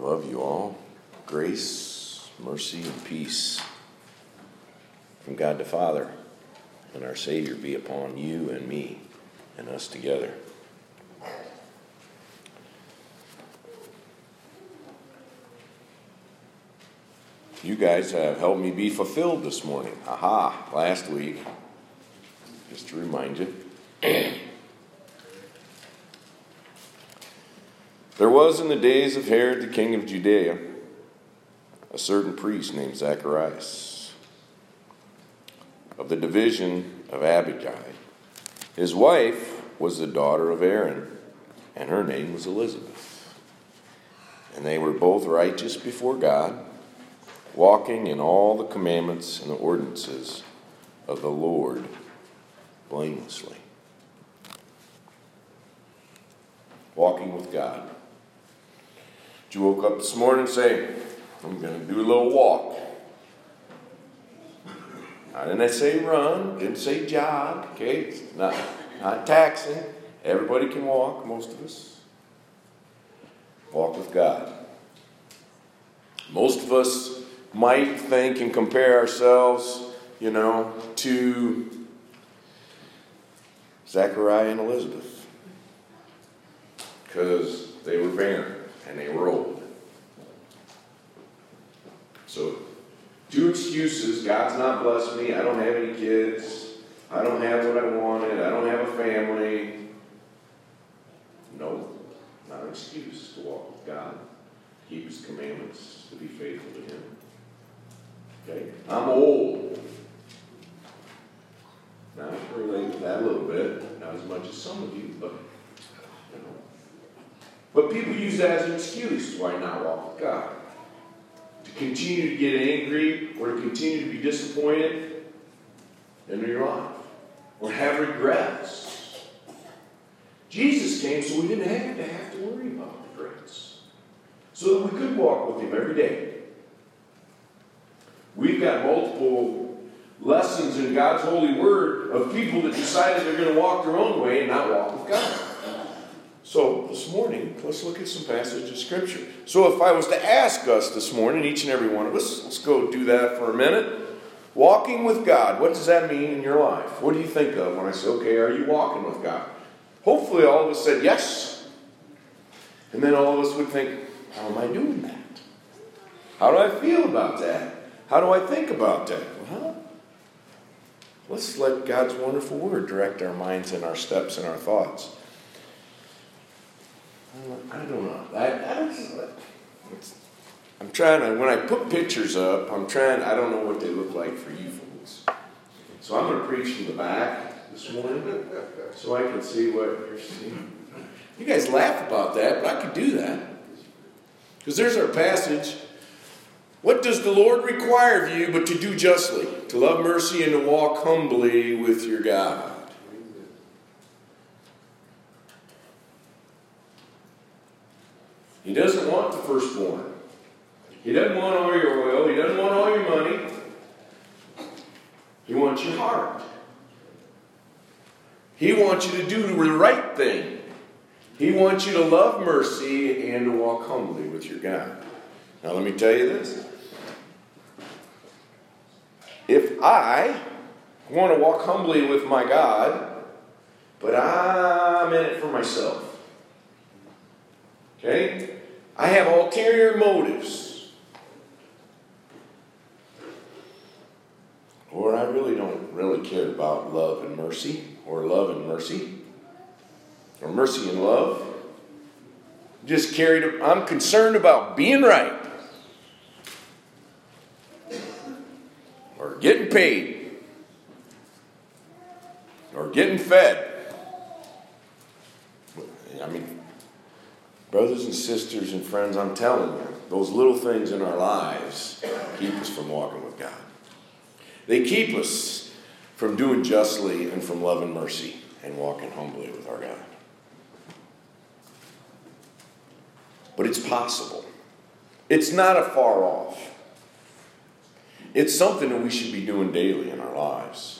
love you all. Grace, mercy, and peace from God the Father and our Savior be upon you and me and us together. You guys have helped me be fulfilled this morning. Aha, last week. Just to remind you. There was in the days of Herod the king of Judea a certain priest named Zacharias of the division of Abijah. His wife was the daughter of Aaron, and her name was Elizabeth. And they were both righteous before God, walking in all the commandments and the ordinances of the Lord blamelessly. Walking with God. You woke up this morning and say, I'm going to do a little walk. I didn't say run, didn't say jog, okay? It's not taxing. Everybody can walk, most of us. Walk with God. Most of us might think and compare ourselves, to Zachariah and Elizabeth. Because they were barren. And they were old. So, 2 excuses. God's not blessed me. I don't have any kids. I don't have what I wanted. I don't have a family. No, not an excuse to walk with God. To keep His commandments. To be faithful to Him. Okay? I'm old. Now, I can relate to that a little bit. Not as much as some of you, but But people use that as an excuse why not walk with God. To continue to get angry or to continue to be disappointed in your life. Or have regrets. Jesus came so we didn't have to worry about regrets. So that we could walk with Him every day. We've got multiple lessons in God's holy word of people that decided they're going to walk their own way and not walk with God. So, this morning, let's look at some passages of Scripture. So, if I was to ask us this morning, each and every one of us, let's go do that for a minute. Walking with God, what does that mean in your life? What do you think of when I say, okay, are you walking with God? Hopefully all of us said yes. And then all of us would think, how am I doing that? How do I feel about that? How do I think about that? Well, let's let God's wonderful word direct our minds and our steps and our thoughts. I don't know. I'm trying to, when I put pictures up, I don't know what they look like for you folks. So I'm going to preach from the back this morning so I can see what you're seeing. You guys laugh about that, but I could do that. Because there's our passage. What does the Lord require of you but to do justly, to love mercy, and to walk humbly with your God? He doesn't want the firstborn. He doesn't want all your oil. He doesn't want all your money. He wants your heart. He wants you to do the right thing. He wants you to love mercy and to walk humbly with your God. Now let me tell you this. If I want to walk humbly with my God, but I'm in it for myself. Okay? I have ulterior motives. Or I don't really care about love and mercy, or love and mercy, or mercy and love. I'm concerned about being right. Or getting paid. Or getting fed. Brothers and sisters and friends, I'm telling you, those little things in our lives keep us from walking with God. They keep us from doing justly and from loving mercy and walking humbly with our God. But it's possible. It's not afar off. It's something that we should be doing daily in our lives.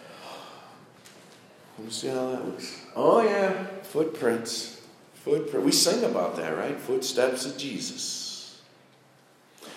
Let me see how that looks. Oh yeah, footprints. We sing about that, right? Footsteps of Jesus.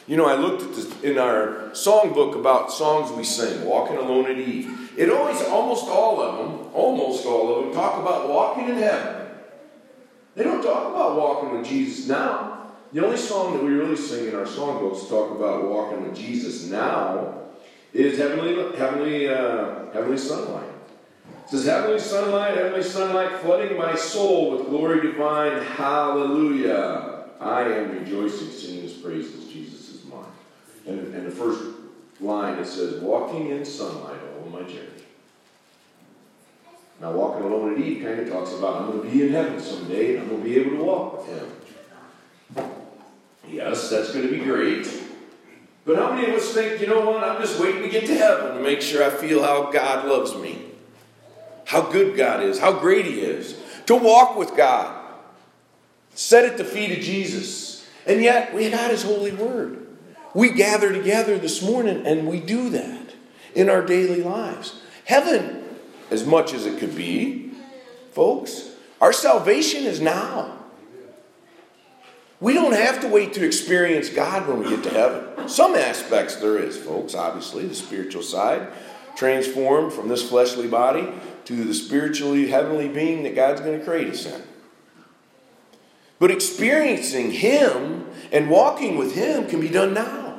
You know, I looked at this in our songbook about songs we sing, Walking Alone at Eve. It always, almost all of them talk about walking in heaven. They don't talk about walking with Jesus now. The only song that we really sing in our songbooks talk about walking with Jesus now is Heavenly Sunlight. It says, heavenly sunlight, flooding my soul with glory divine, hallelujah. I am rejoicing, singing his praises, Jesus is mine. And the first line, it says, walking in sunlight all my journey. Now, walking alone at Eve kind of talks about, I'm going to be in heaven someday, and I'm going to be able to walk with him. Yes, that's going to be great. But how many of us think, you know what, I'm just waiting to get to heaven to make sure I feel how God loves me, how good God is, how great he is, to walk with God, set at the feet of Jesus. And yet, we got his holy word. We gather together this morning, and we do that in our daily lives. Heaven, as much as it could be, folks, our salvation is now. We don't have to wait to experience God when we get to heaven. Some aspects there is, folks, obviously, the spiritual side, transformed from this fleshly body to the spiritually heavenly being that God's going to create us in. But experiencing him and walking with him can be done now.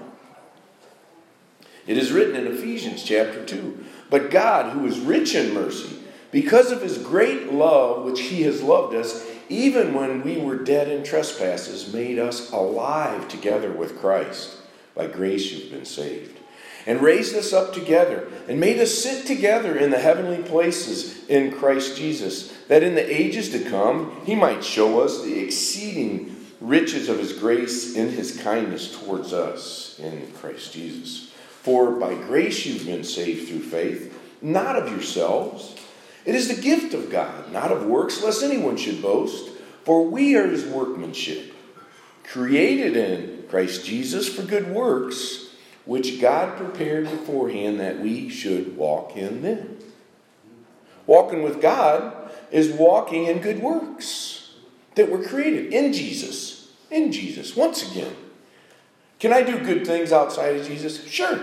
It is written in Ephesians chapter 2, but God, who is rich in mercy, because of his great love which he has loved us, even when we were dead in trespasses, made us alive together with Christ. By grace you've been saved. And raised us up together, and made us sit together in the heavenly places in Christ Jesus, that in the ages to come he might show us the exceeding riches of his grace in his kindness towards us in Christ Jesus. For by grace you've been saved through faith, not of yourselves. It is the gift of God, not of works, lest anyone should boast. For we are his workmanship, created in Christ Jesus for good works, which God prepared beforehand that we should walk in them. Walking with God is walking in good works that were created in Jesus. In Jesus. Once again, can I do good things outside of Jesus? Sure.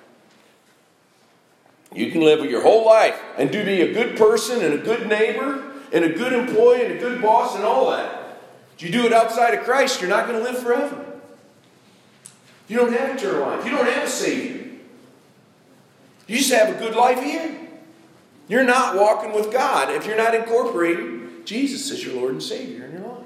You can live your whole life and be a good person and a good neighbor and a good employee and a good boss and all that. If you do it outside of Christ, you're not going to live forever. You don't have eternal life. You don't have a Savior. You just have a good life here. You're not walking with God if you're not incorporating Jesus as your Lord and Savior in your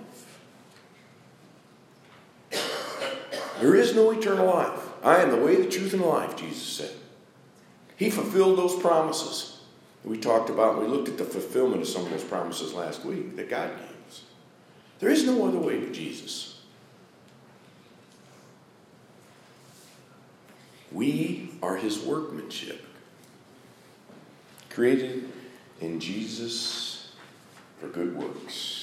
life. There is no eternal life. I am the way, the truth, and the life, Jesus said. He fulfilled those promises that we talked about. We looked at the fulfillment of some of those promises last week that God gave us. There is no other way to Jesus. We are his workmanship, created in Jesus for good works.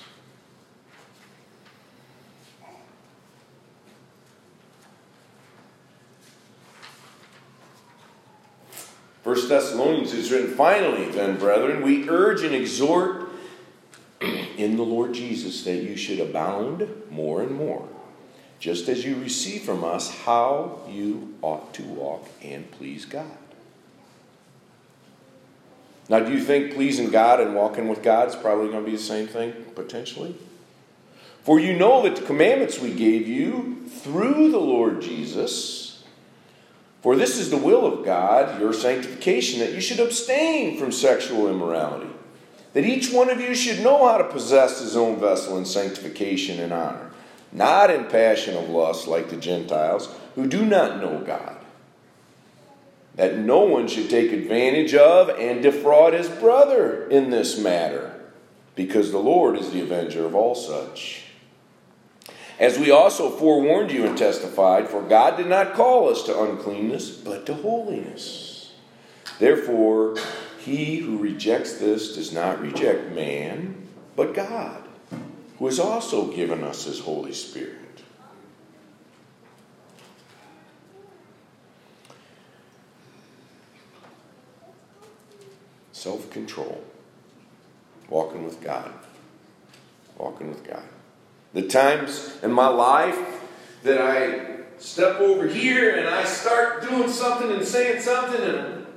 1 Thessalonians is written, finally, then, brethren, we urge and exhort in the Lord Jesus that you should abound more and more, just as you receive from us how you ought to walk and please God. Now, do you think pleasing God and walking with God is probably going to be the same thing, potentially? For you know that the commandments we gave you through the Lord Jesus, for this is the will of God, your sanctification, that you should abstain from sexual immorality, that each one of you should know how to possess his own vessel in sanctification and honor, not in passion of lust like the Gentiles, who do not know God, that no one should take advantage of and defraud his brother in this matter, because the Lord is the avenger of all such. As we also forewarned you and testified, for God did not call us to uncleanness, but to holiness. Therefore, he who rejects this does not reject man, but God, who has also given us his Holy Spirit. Self-control. Walking with God. Walking with God. The times in my life that I step over here and I start doing something and saying something and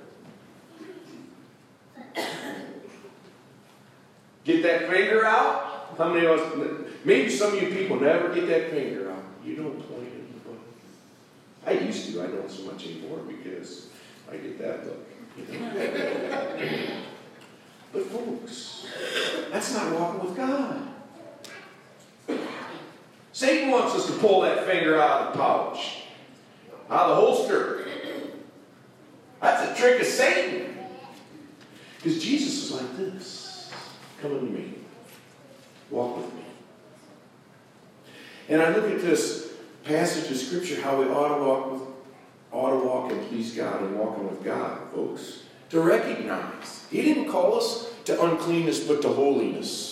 get that finger out. How many of us, maybe some of you people never get that finger out. You don't point at anybody. I used to. I don't so much anymore because I get that look. But folks, that's not walking with God. Satan wants us to pull that finger out of the pouch, out of the holster. That's a trick of Satan. Because Jesus is like this. Come unto me. Walk with me. And I look at this passage of Scripture, how we ought to walk and please God and walking with God, folks. To recognize. He didn't call us to uncleanness, but to holiness.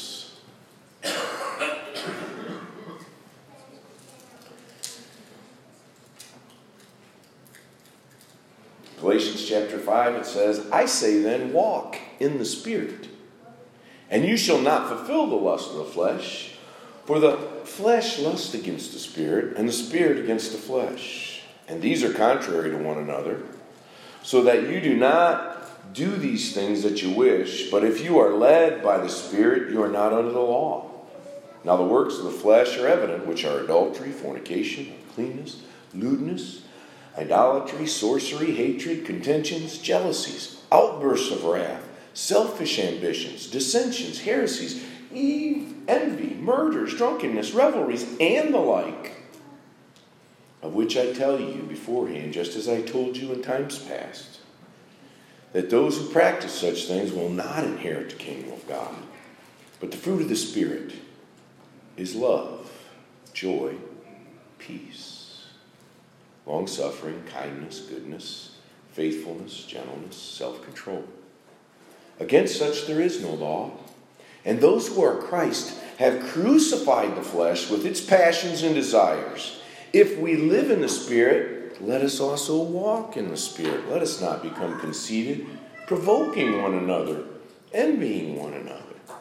Galatians chapter 5, it says, I say then, walk in the Spirit, and you shall not fulfill the lust of the flesh, for the flesh lusts against the Spirit, and the Spirit against the flesh. And these are contrary to one another, so that you do not do these things that you wish, but if you are led by the Spirit, you are not under the law. Now the works of the flesh are evident, which are adultery, fornication, uncleanness, lewdness, idolatry, sorcery, hatred, contentions, jealousies, outbursts of wrath, selfish ambitions, dissensions, heresies, envy, murders, drunkenness, revelries, and the like, of which I tell you beforehand, just as I told you in times past, that those who practice such things will not inherit the kingdom of God. But the fruit of the Spirit is love, joy, peace, long-suffering, kindness, goodness, faithfulness, gentleness, self-control. Against such there is no law. And those who are Christ have crucified the flesh with its passions and desires. If we live in the Spirit, let us also walk in the Spirit. Let us not become conceited, provoking one another, envying one another.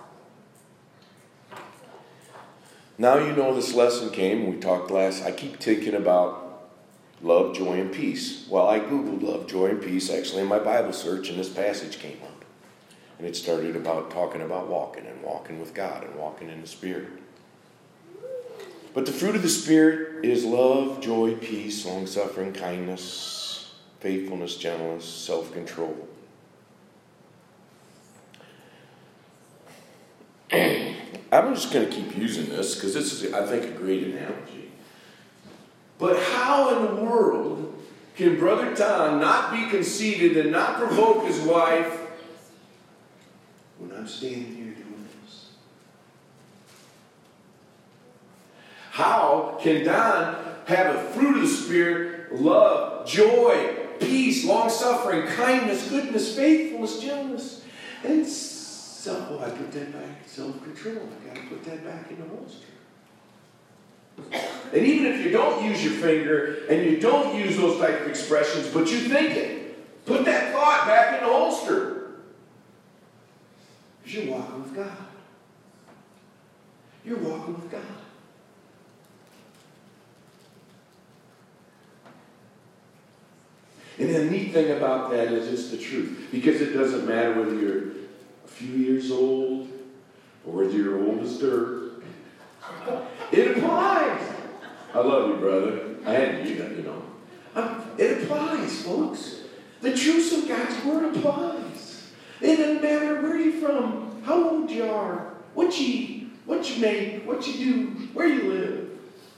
Now you know this lesson came. We talked I keep thinking about love, joy, and peace. Well, I Googled love, joy, and peace actually in my Bible search, and this passage came up. And it started talking about walking and walking with God and walking in the Spirit. But the fruit of the Spirit is love, joy, peace, long-suffering, kindness, faithfulness, gentleness, self-control. I'm just going to keep using this because this is, I think, a great analogy. But how in the world can Brother Tom not be conceited and not provoke his wife when I'm standing here doing this? How can Don have a fruit of the Spirit, love, joy, peace, long-suffering, kindness, goodness, faithfulness, gentleness, and I put that back, self-control. I've got to put that back in the holster. And even if you don't use your finger and you don't use those type of expressions, but you think it, put that thought back in the holster. Because you're walking with God. You're walking with God. And the neat thing about that is it's the truth. Because it doesn't matter whether you're a few years old or whether you're old as dirt. It applies. I love you, brother. I had to do that, you know. It applies, folks. The truth of God's Word applies. It doesn't matter where you're from, how old you are, what you eat, what you make, what you do, where you live.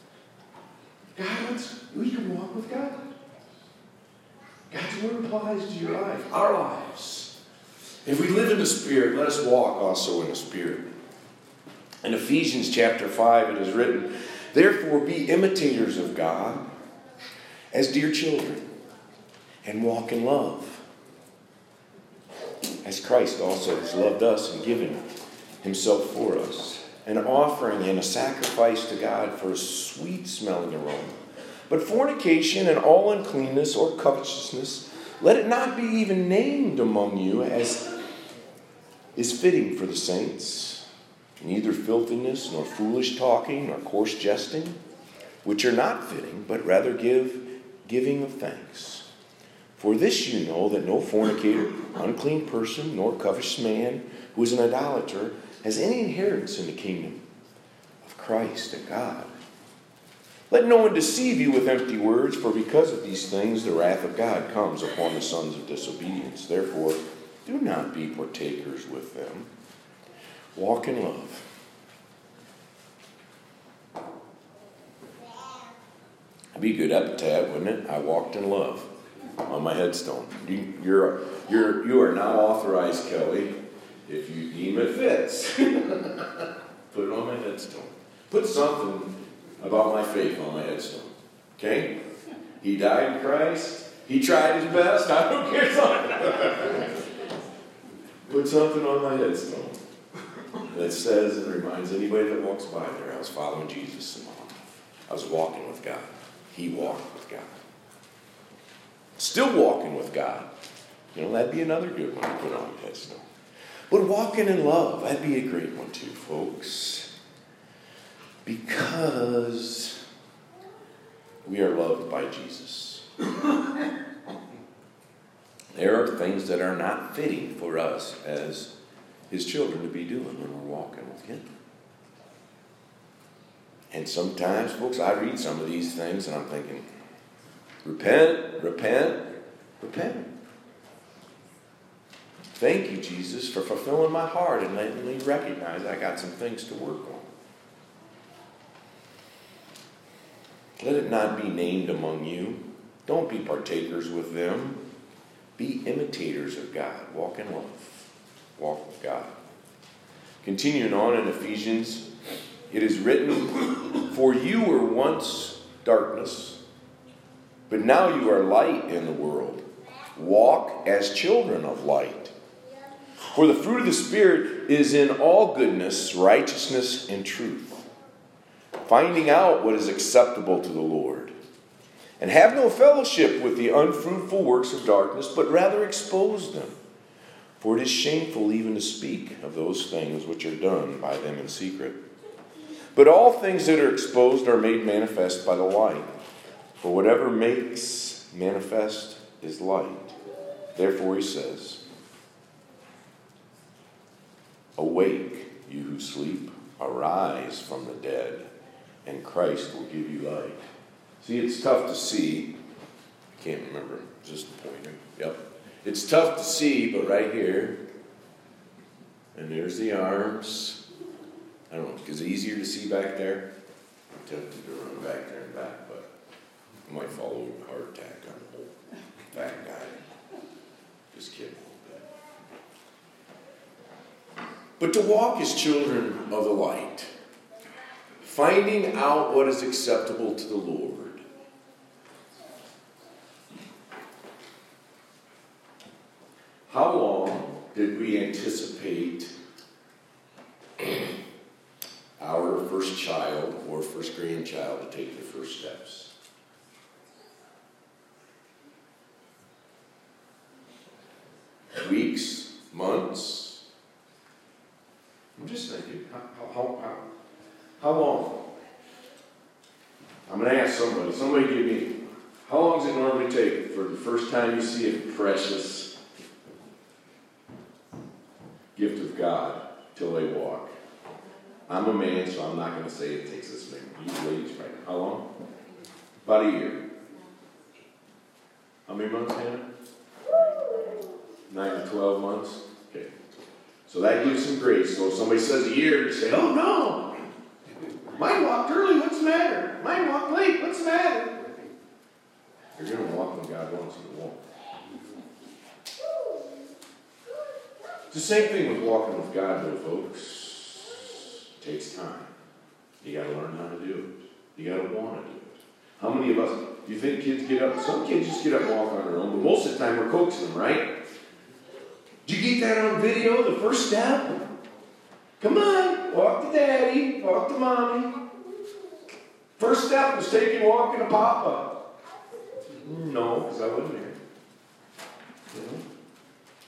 We can walk with God. God's Word applies to your life, our lives. If we live in the Spirit, let us walk also in the Spirit. In Ephesians chapter 5 it is written, therefore be imitators of God as dear children, and walk in love, as Christ also has loved us and given himself for us, an offering and a sacrifice to God for a sweet-smelling aroma. But fornication and all uncleanness or covetousness, let it not be even named among you as is fitting for the saints. Neither filthiness, nor foolish talking, nor coarse jesting, which are not fitting, but rather giving of thanks. For this you know, that no fornicator, unclean person, nor covetous man, who is an idolater, has any inheritance in the kingdom of Christ and God. Let no one deceive you with empty words, for because of these things the wrath of God comes upon the sons of disobedience. Therefore, do not be partakers with them. Walk in love. It'd be a good epitaph, wouldn't it? I walked in love on my headstone. You are now authorized, Kelly, if you deem it fits. Put it on my headstone. Put something about my faith on my headstone. Okay? He died in Christ. He tried his best. I don't care something. Put something on my headstone that says and reminds anybody that walks by there, I was following Jesus. I was walking with God. He walked with God. Still walking with God. That'd be another good one to put on your headstone. But walking in love, that'd be a great one too, folks. Because we are loved by Jesus. There are things that are not fitting for us as his children to be doing when we're walking with him. And sometimes, folks, I read some of these things and I'm thinking, repent, repent, repent. Thank you, Jesus, for fulfilling my heart and letting me recognize I got some things to work on. Let it not be named among you. Don't be partakers with them. Be imitators of God. Walk in love. Walk with God. Continuing on in Ephesians, it is written, for you were once darkness, but now you are light in the world. Walk as children of light. For the fruit of the Spirit is in all goodness, righteousness, and truth, finding out what is acceptable to the Lord. And have no fellowship with the unfruitful works of darkness, but rather expose them. For it is shameful even to speak of those things which are done by them in secret. But all things that are exposed are made manifest by the light. For whatever makes manifest is light. Therefore he says, awake, you who sleep, arise from the dead, and Christ will give you light. See, it's tough to see. I can't remember. Just the pointer. Yep. It's tough to see, but right here, and there's the arms. I don't know, is it easier to see back there? I'm tempted to run back there and back, but I might fall over a heart attack on the whole fat guy. Just kidding. But to walk as children of the light, finding out what is acceptable to the Lord. How long did we anticipate our first child or first grandchild to take their first steps? Weeks? Months? I'm just thinking, how long? I'm going to ask somebody. Somebody give me, how long does it normally take for the first time you see a precious gift of God till they walk? I'm a man, so I'm not going to say it takes this many. You ladies, right? How long? About a year. How many months, Hannah? 9 to 12 months? Okay. So that gives some grace. So if somebody says a year, you say, oh no! Mine walked early, what's the matter? Mine walked late, what's the matter? You're going to walk when God wants you to walk. It's the same thing with walking with God, though, folks. It takes time. You got to learn how to do it. You got to want to do it. How many of us, do you think kids get up? Some kids just get up and walk on their own, but most of the time we're coaxing them, right? Did you get that on video, the first step? Come on, walk to daddy, walk to mommy. First step was taking walking to Papa. No, because I wasn't there. You know?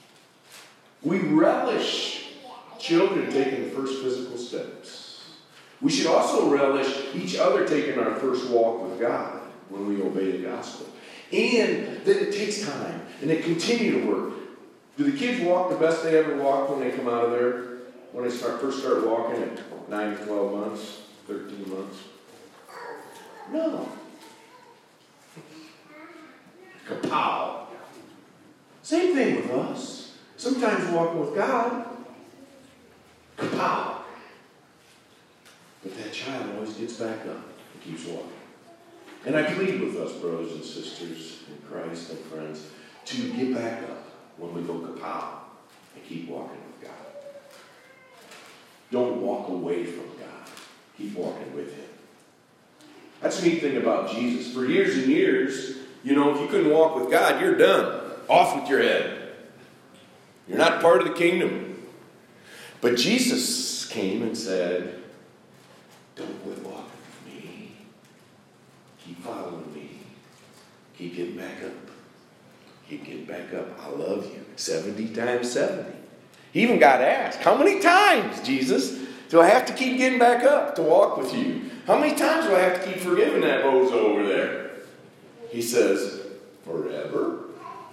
We relish children taking the first physical steps. We should also relish each other taking our first walk with God when we obey the gospel. And that it takes time and it continue to work. Do the kids walk the best they ever walked when they come out of there? When they first start walking at 9 to 12 months, 13 months? No. Kapow. Same thing with us. Sometimes walking with God. Kapow. But that child always gets back up and keeps walking. And I plead with us, brothers and sisters in Christ and friends, to get back up when we go kapow and keep walking with God. Don't walk away from God. Keep walking with Him. That's the neat thing about Jesus. For years and years, if you couldn't walk with God, you're done. Off with your head. You're not part of the kingdom. But Jesus came and said, don't quit walking with me. Keep following me. Keep getting back up. Keep getting back up. I love you. 70 times 70. He even got asked, how many times, Jesus, do I have to keep getting back up to walk with you? How many times do I have to keep forgiving that bozo over there? He says, forever.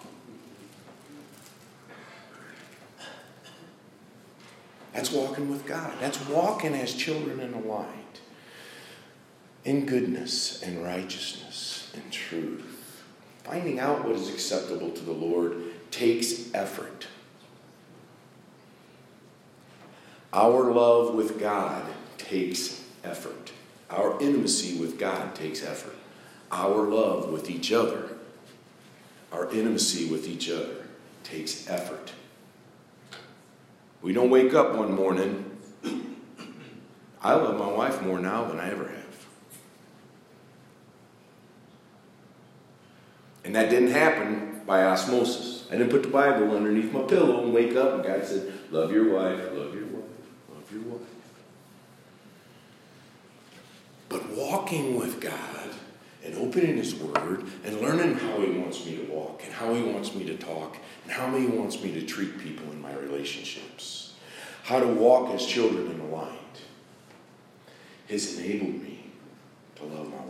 That's walking with God. That's walking as children in the light. In goodness and righteousness and truth. Finding out what is acceptable to the Lord takes effort. Our love with God takes effort. Our intimacy with God takes effort. Our love with each other, our intimacy with each other takes effort. We don't wake up one morning. I love my wife more now than I ever have. And that didn't happen by osmosis. I didn't put the Bible underneath my pillow and wake up and God said, love your wife, love your wife, love your wife. But walking with God and opening His Word and learning how He wants me to walk and how He wants me to talk and how He wants me to treat people in my relationships, how to walk as children in the light, has enabled me to love my wife.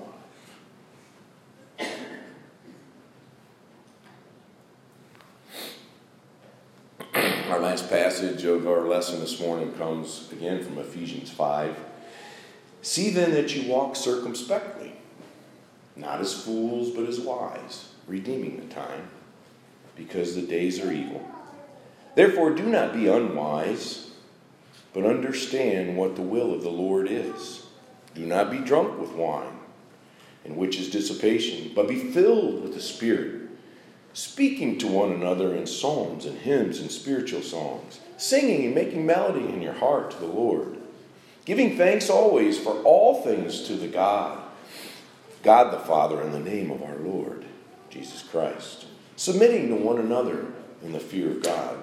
Our last passage of our lesson this morning comes again from Ephesians 5. See then that you walk circumspectly, not as fools, but as wise, redeeming the time, because the days are evil. Therefore do not be unwise, but understand what the will of the Lord is. Do not be drunk with wine, in which is dissipation, but be filled with the Spirit, speaking to one another in psalms and hymns and spiritual songs, singing and making melody in your heart to the Lord, giving thanks always for all things to the God the Father, in the name of our Lord Jesus Christ, submitting to one another in the fear of God.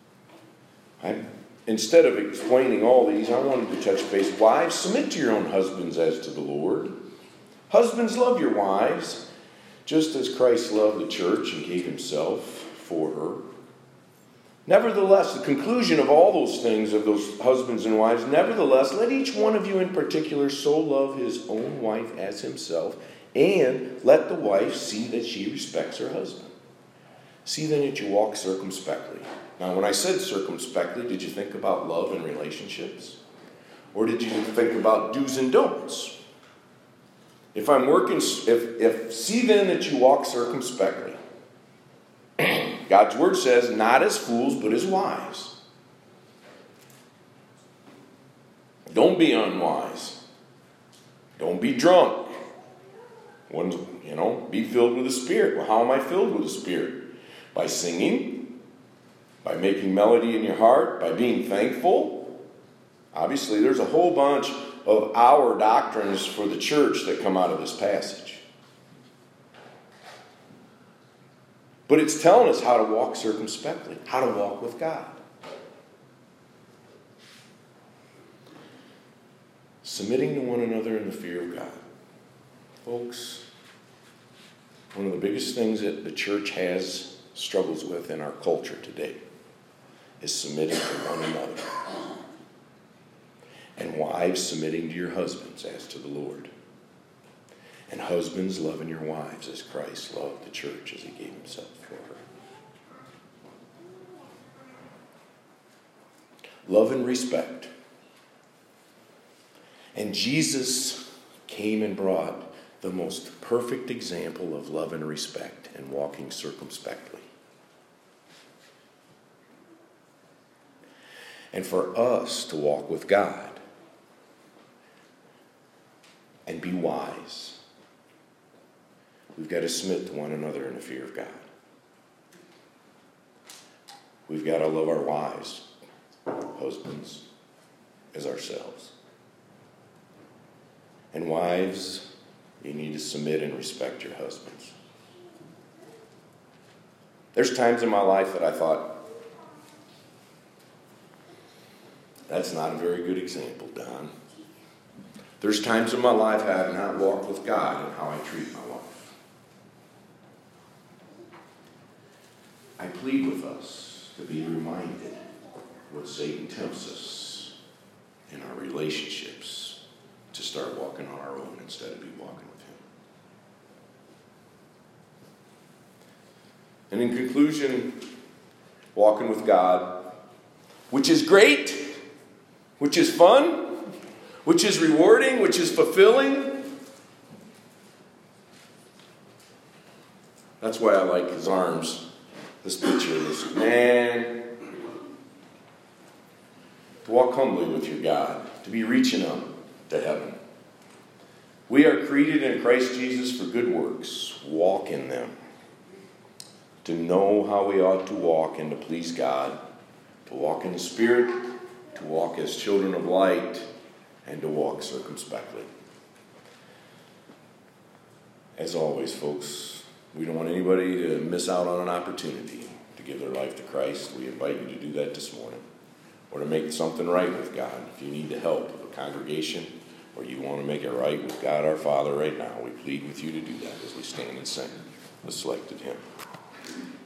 Instead of explaining all these, I wanted to touch base. Wives, submit to your own husbands as to the Lord. Husbands, love your wives, just as Christ loved the church and gave Himself for her. Nevertheless, the conclusion of all those things, of those husbands and wives, nevertheless, let each one of you in particular so love his own wife as himself, and let the wife see that she respects her husband. See then that you walk circumspectly. Now, when I said circumspectly, did you think about love and relationships? Or did you think about do's and don'ts? If see then that you walk circumspectly. God's Word says, not as fools, but as wise. Don't be unwise. Don't be drunk. Be filled with the Spirit. Well, how am I filled with the Spirit? By singing, by making melody in your heart, by being thankful. Obviously, there's a whole bunch of our doctrines for the church that come out of this passage. But it's telling us how to walk circumspectly, how to walk with God. Submitting to one another in the fear of God. Folks, one of the biggest things that the church struggles with in our culture today is submitting to one another. And wives submitting to your husbands as to the Lord. And husbands loving your wives as Christ loved the church as he gave himself for her. Love and respect. And Jesus came and brought the most perfect example of love and respect and walking circumspectly. And for us to walk with God and be wise, we've got to submit to one another in the fear of God. We've got to love our wives, husbands, as ourselves. And wives, you need to submit and respect your husbands. There's times in my life that I thought, that's not a very good example, Don. There's times in my life I have not walked with God in how I treat my wife. I plead with us to be reminded what Satan tempts us in our relationships to start walking on our own instead of be walking with him. And in conclusion, walking with God, which is great, which is fun, which is rewarding, which is fulfilling. That's why I like his arms, this picture of this man. To walk humbly with your God, to be reaching up to heaven. We are created in Christ Jesus for good works. Walk in them. To know how we ought to walk and to please God. To walk in the Spirit. To walk as children of light. And to walk circumspectly. As always, folks, we don't want anybody to miss out on an opportunity to give their life to Christ. We invite you to do that this morning. Or to make something right with God. If you need the help of a congregation, or you want to make it right with God our Father right now, we plead with you to do that as we stand and sing the selected hymn.